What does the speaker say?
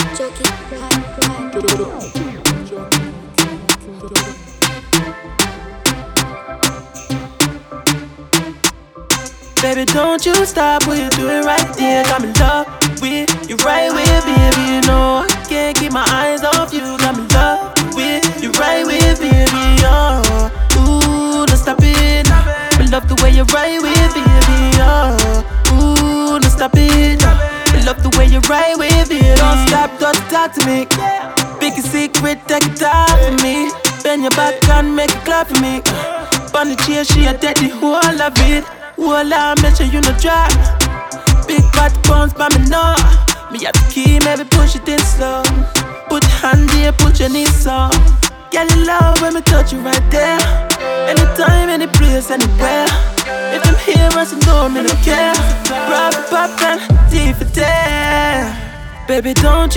Baby, don't you stop what you're doing right there. Got me in love with you right with me, baby. You know I can't keep my eyes off you. Got me in love with you right with me, baby. Oh, ooh, don't stop it. I love the way you're right with me, baby. Oh, ooh, don't stop it. I love the way you're right with me. Don't stop, don't talk to me. Big secret, take it out for me. Bend your back and make it clap for me. Bunny chair, she a take the whole of it. Whole I make sure you no drop. Big fat bounce by me now. Me have the key, maybe push it in slow. Put your hand here, put your knees on. Girl, you love when me touch you right there. Anytime, any place, anywhere. If I'm here, I should know me no care. Grab it, pop and see if it's there. Baby, don't you